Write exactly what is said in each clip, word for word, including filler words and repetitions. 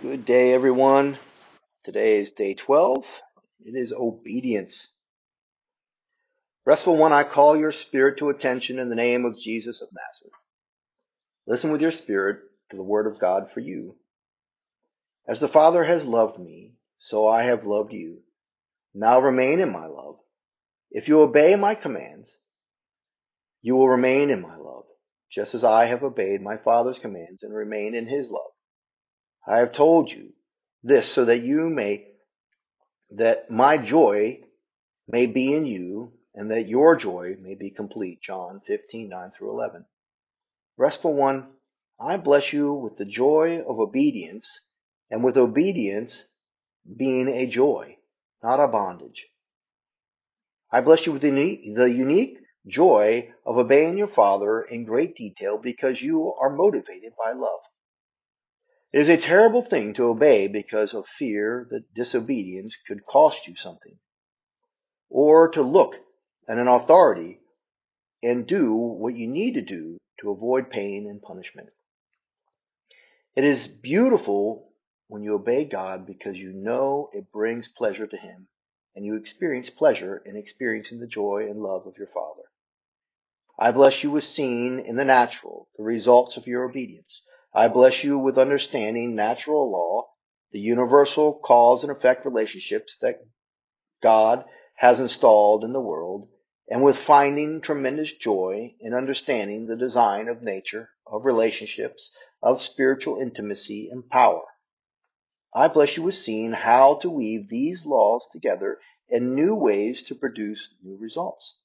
Good day, everyone. Today is day twelve. It is obedience. Restful one, I call your spirit to attention in the name of Jesus of Nazareth. Listen with your spirit to the word of God for you. As the Father has loved me, so I have loved you. Now remain in my love. If you obey my commands, you will remain in my love, just as I have obeyed my Father's commands and remain in his love. I have told you this so that you may, that my joy may be in you, and that your joy may be complete. John fifteen, nine through eleven. Restful one, I bless you with the joy of obedience, and with obedience being a joy, not a bondage. I bless you with the unique, the unique joy of obeying your Father in great detail because you are motivated by love. It is a terrible thing to obey because of fear that disobedience could cost you something, or to look at an authority and do what you need to do to avoid pain and punishment. It is beautiful when you obey God because you know it brings pleasure to him, and you experience pleasure in experiencing the joy and love of your Father. I bless you with seeing in the natural the results of your obedience. I bless you with understanding natural law, the universal cause and effect relationships that God has installed in the world, and with finding tremendous joy in understanding the design of nature, of relationships, of spiritual intimacy and power. I bless you with seeing how to weave these laws together in new ways to produce new results.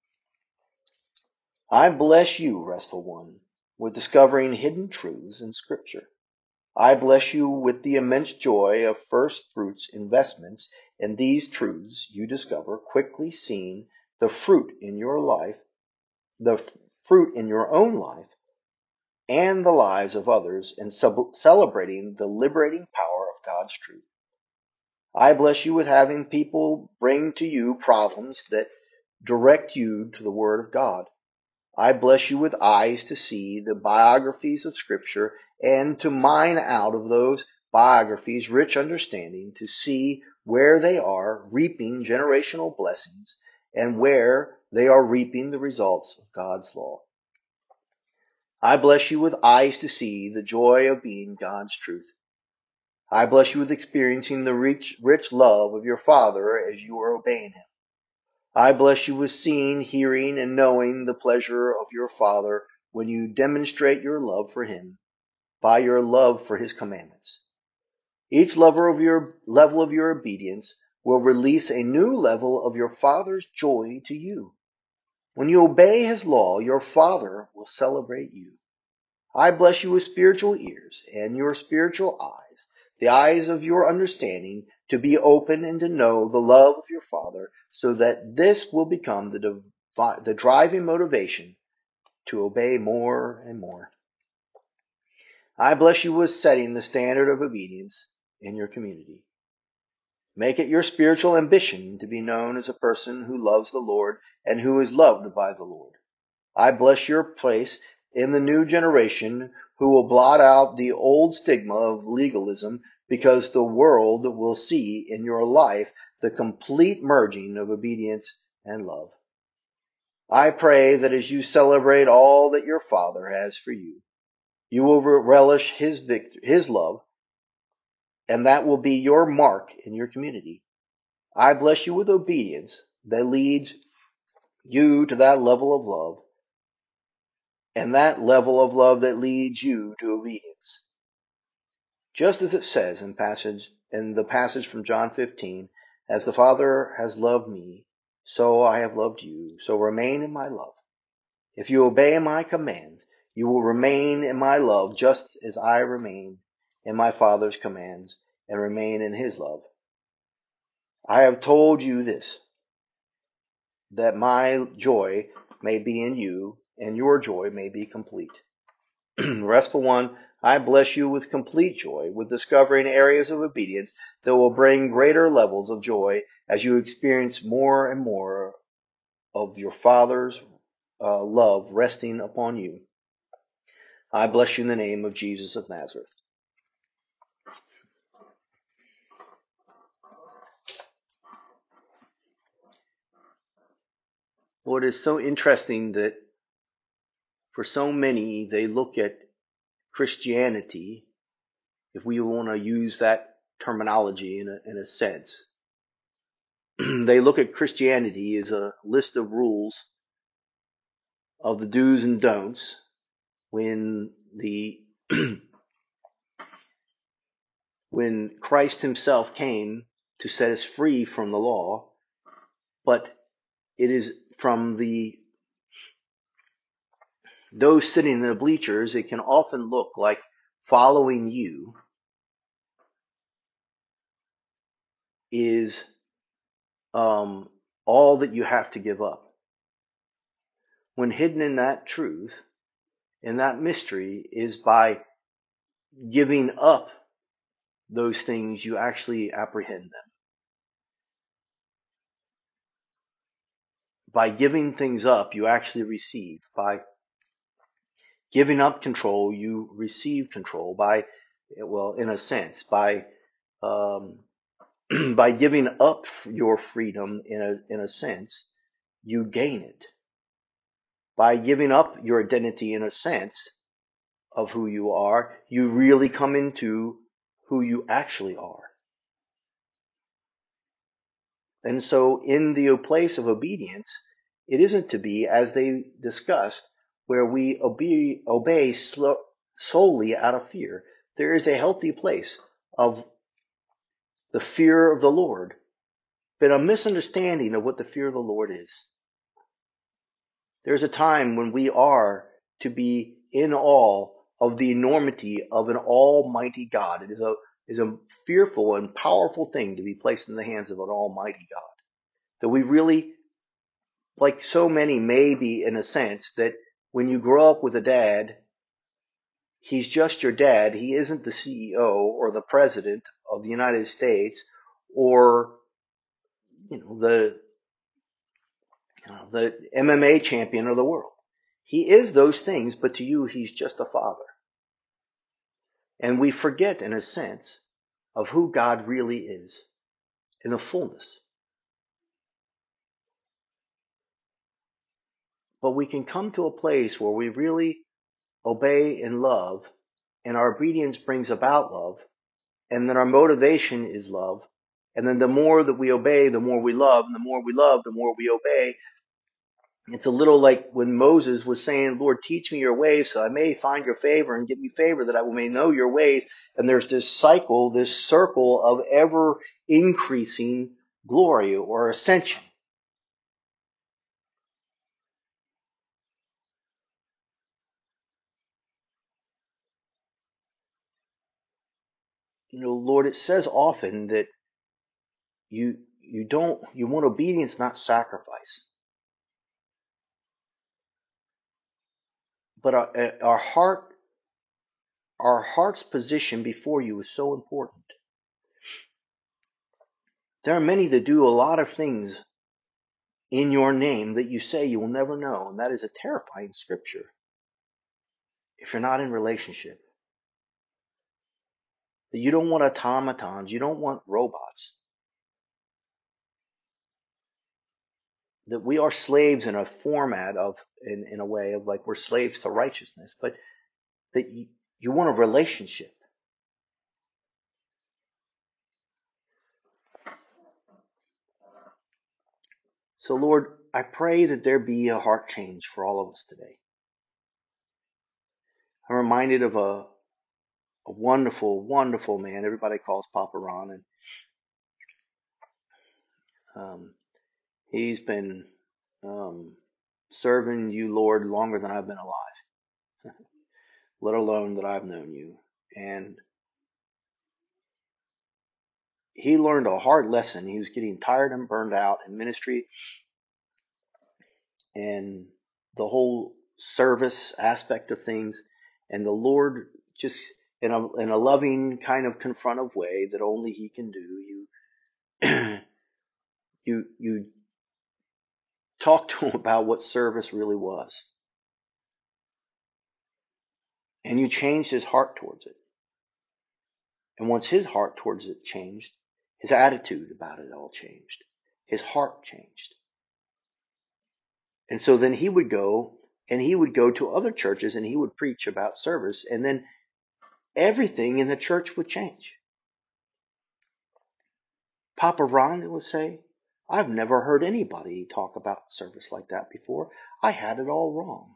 I bless you, restful one, with discovering hidden truths in Scripture. I bless you with the immense joy of first fruits investments in these truths you discover, quickly seeing the fruit in your life, the fruit in your own life, and the lives of others, and sub- celebrating the liberating power of God's truth. I bless you with having people bring to you problems that direct you to the Word of God. I bless you with eyes to see the biographies of Scripture and to mine out of those biographies rich understanding to see where they are reaping generational blessings and where they are reaping the results of God's law. I bless you with eyes to see the joy of being God's truth. I bless you with experiencing the rich, rich love of your Father as you are obeying him. I bless you with seeing, hearing, and knowing the pleasure of your Father when you demonstrate your love for him by your love for his commandments. Each level of your, level of your obedience will release a new level of your Father's joy to you. When you obey his law, your Father will celebrate you. I bless you with spiritual ears and your spiritual eyes, the eyes of your understanding, to be open and to know the love of your Father, so that this will become the, divi- the driving motivation to obey more and more. I bless you with setting the standard of obedience in your community. Make it your spiritual ambition to be known as a person who loves the Lord and who is loved by the Lord. I bless your place in the new generation who will blot out the old stigma of legalism because the world will see in your life the complete merging of obedience and love. I pray that as you celebrate all that your Father has for you, you will relish his victory, his love, and that will be your mark in your community. I bless you with obedience that leads you to that level of love, and that level of love that leads you to obedience. Just as it says in passage in the passage from John fifteen, as the Father has loved me, so I have loved you, so remain in my love. If you obey my commands, you will remain in my love just as I remain in my Father's commands and remain in his love. I have told you this, that my joy may be in you and your joy may be complete. Restful one, I bless you with complete joy, with discovering areas of obedience that will bring greater levels of joy as you experience more and more of your Father's uh, love resting upon you. I bless you in the name of Jesus of Nazareth. Lord, it's so interesting that for so many, they look at Christianity, if we want to use that terminology in a, in a sense, they look at Christianity as a list of rules of the do's and don'ts when the when Christ himself came to set us free from the law, but it is from the those sitting in the bleachers, it can often look like following you is um, all that you have to give up. When hidden in that truth, in that mystery, is by giving up those things, you actually apprehend them. By giving things up, you actually receive. By giving up control, you receive control. By, well, in a sense, by um, by giving up your freedom, in a in a sense, you gain it. By giving up your identity, in a sense, of who you are, you really come into who you actually are. And so in the place of obedience, it isn't to be, as they discussed, where we obey, obey slow, solely out of fear. There is a healthy place of the fear of the Lord, but a misunderstanding of what the fear of the Lord is. There's a time when we are to be in awe of the enormity of an almighty God. It is a, is a fearful and powerful thing to be placed in the hands of an almighty God. That we really, like so many, maybe in a sense, that when you grow up with a dad, he's just your dad. He isn't the C E O or the president of the United States or, you know, the, you know, the M M A champion of the world. He is those things, but to you, he's just a father. And we forget, in a sense, of who God really is in the fullness. But we can come to a place where we really obey and love, and our obedience brings about love, and then our motivation is love. And then the more that we obey, the more we love, and the more we love, the more we obey. It's a little like when Moses was saying, Lord, teach me your ways so I may find your favor and give me favor that I may know your ways. And there's this cycle, this circle of ever increasing glory or ascension. You know, Lord, it says often that you you don't you want obedience, not sacrifice. But our our heart our heart's position before you is so important. There are many that do a lot of things in your name that you say you will never know, and that is a terrifying scripture if you're not in relationship. That you don't want automatons, you don't want robots. That we are slaves in a format of, in, in a way of like we're slaves to righteousness, but that you, you want a relationship. So Lord, I pray that there be a heart change for all of us today. I'm reminded of a, a wonderful, wonderful man. Everybody calls Papa Ron, and um, he's been um, serving you, Lord, longer than I've been alive, let alone that I've known you. And he learned a hard lesson. He was getting tired and burned out in ministry and the whole service aspect of things. And the Lord, just in a, in a loving kind of confrontive way that only he can do, you, you, you talk to him about what service really was. And you changed his heart towards it. And once his heart towards it changed, his attitude about it all changed. His heart changed. And so then he would go and he would go to other churches and he would preach about service, and then everything in the church would change. Papa Ron would say, I've never heard anybody talk about service like that before. I had it all wrong.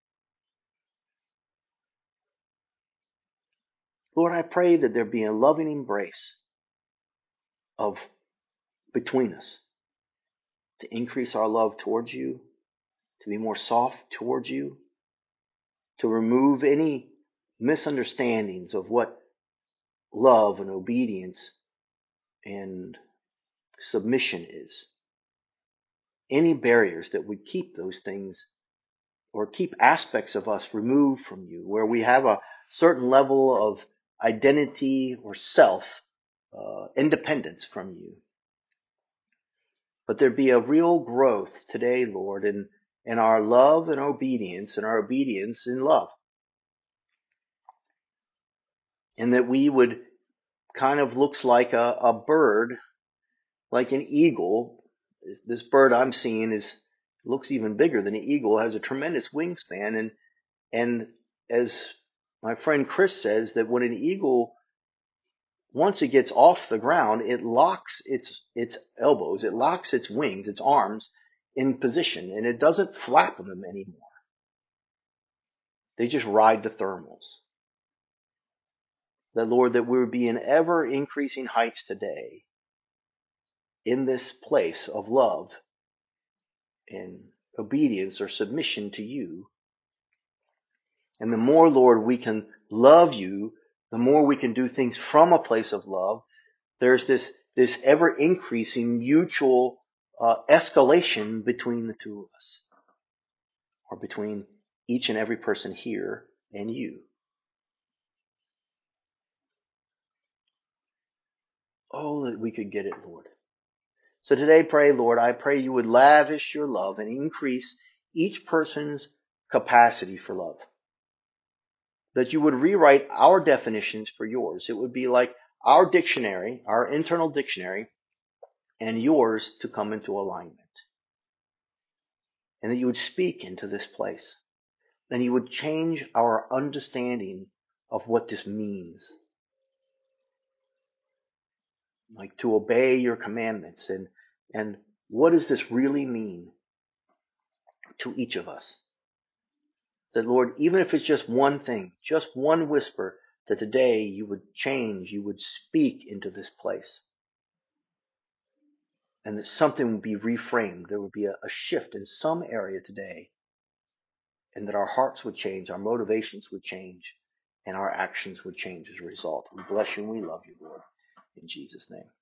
Lord, I pray that there be a loving embrace of between us to increase our love towards you, to be more soft towards you, to remove any misunderstandings of what love and obedience and submission is. Any barriers that would keep those things or keep aspects of us removed from you, where we have a certain level of identity or self uh, independence from you. But there be a real growth today, Lord, in, in our love and obedience, and our obedience in love. And that we would kind of looks like a, a bird, like an eagle. This bird I'm seeing is looks even bigger than an eagle, has a tremendous wingspan, and and as my friend Chris says, that when an eagle, once it gets off the ground, it locks its its elbows, it locks its wings, its arms in position, and it doesn't flap them anymore. They just ride the thermals. That, Lord, that we would be in ever increasing heights today in this place of love and obedience or submission to you. And the more, Lord, we can love you, the more we can do things from a place of love. There's this, this ever increasing mutual uh, escalation between the two of us, or between each and every person here and you. Oh, that we could get it, Lord. So today, pray, Lord, I pray you would lavish your love and increase each person's capacity for love. That you would rewrite our definitions for yours. It would be like our dictionary, our internal dictionary, and yours to come into alignment. And that you would speak into this place. And you would change our understanding of what this means. Like to obey your commandments, and, and what does this really mean to each of us? That, Lord, even if it's just one thing, just one whisper, that today you would change, you would speak into this place. And that something would be reframed. There would be a, a shift in some area today. And that our hearts would change, our motivations would change, and our actions would change as a result. We bless you and we love you, Lord. In Jesus' name.